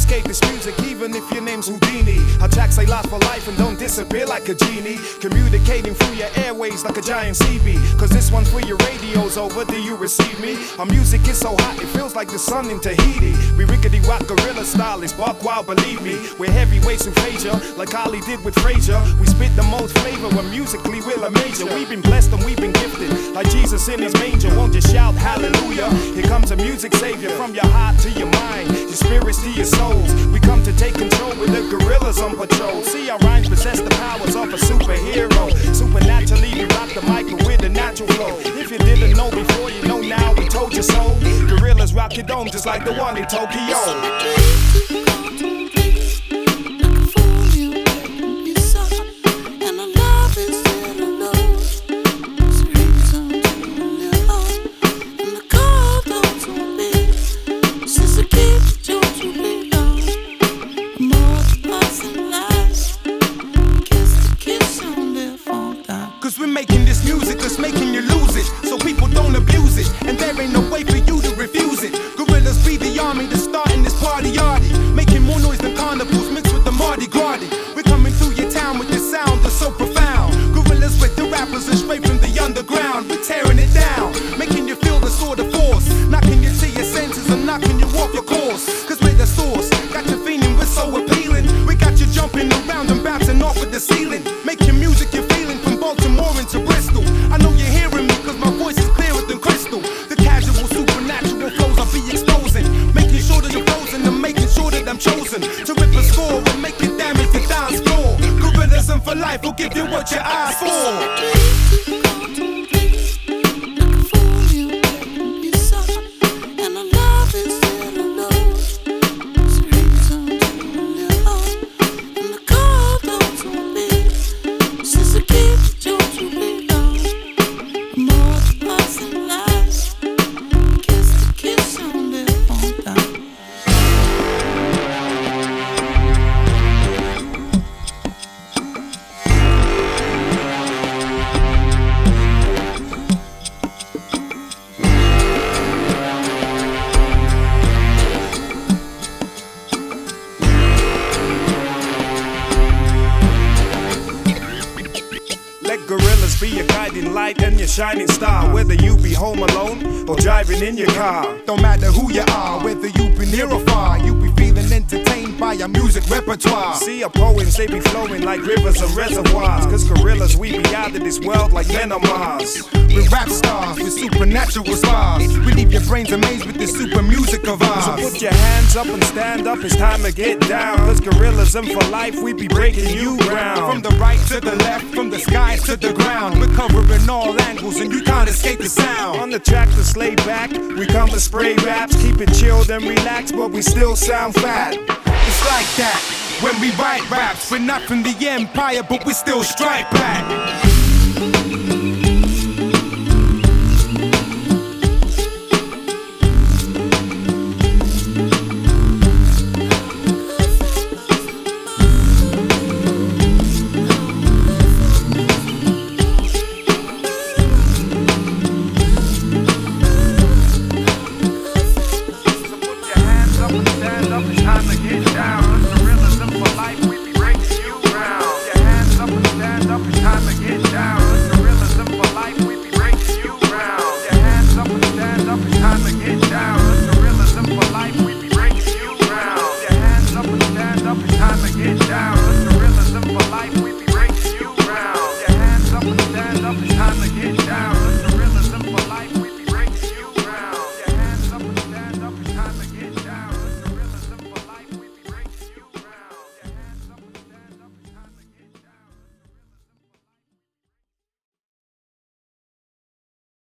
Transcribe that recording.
escape this music, even if your name's Houdini. Our tracks they last for life and don't disappear like a genie. Communicating through your airways like a giant CB. Cause this one's for your radio's over, do you receive me? Our music is so hot, it feels like the sun in Tahiti. We rickety rock gorilla style, it's buck wild, believe me. We're heavyweights who Frazier, like Ali did with Frazier. We spit the most flavor when musically we're a major. We've been blessed and we've been gifted, like Jesus in his manger. Won't you shout hallelujah? Here comes a music savior, from your heart to your mind, your spirits to your souls. We come to take control with the gorillas on patrol. See, our rhymes possess the powers of a superhero. Supernaturally, we rock the mic with a natural flow. If you didn't know before, you know now, we told you so. Gorillas rock your dome just like the one in Tokyo. We're making this music, it's making you lose it, so people don't abuse it, and there ain't no way for you to refuse it. Gorillas be the army that's starting this party yardy, making more noise than carnivals mixed with the Mardi Gras. We're coming through your town with this sound that's so profound. Gorillas with the rappers and straight from the underground. We're tearing it down, making you feel the sort of force, knocking you to your senses and knocking you off your course. Cause we're the source, got you feeling we're so appealing. We got you jumping around and bouncing off of the ceiling, making music you're feeling from Baltimore into Bristol. I know you're hearing me cause my voice is clearer than crystal. The casual, supernatural flows I'll be exposing, making sure that you're frozen and making sure that I'm chosen to rip a score and make it damage the dance floor. Gorillism for life will give you what you ask for. Gorillas be your guiding light and your shining star, whether you be home alone or driving in your car. Don't matter who you are, whether you be near or far, you be feeling entertained by our music repertoire. See, our poems, they be flowing like rivers and reservoirs, cause gorillas, we be out of this world like men on Mars. We're rap stars with supernatural stars. We leave your brains amazed with this super music of ours. So put your hands up and stand up, it's time to get down, cause gorillism for life, we be breaking you ground. From the right to the left, from the sky to the ground, we're covering all angles and you can't escape the sound. On the track to lay back, we come to spray raps, keep it chilled and relaxed, but we still sound fat. It's like that when we write raps. We're not from the empire, but we still strike back. Time to get down.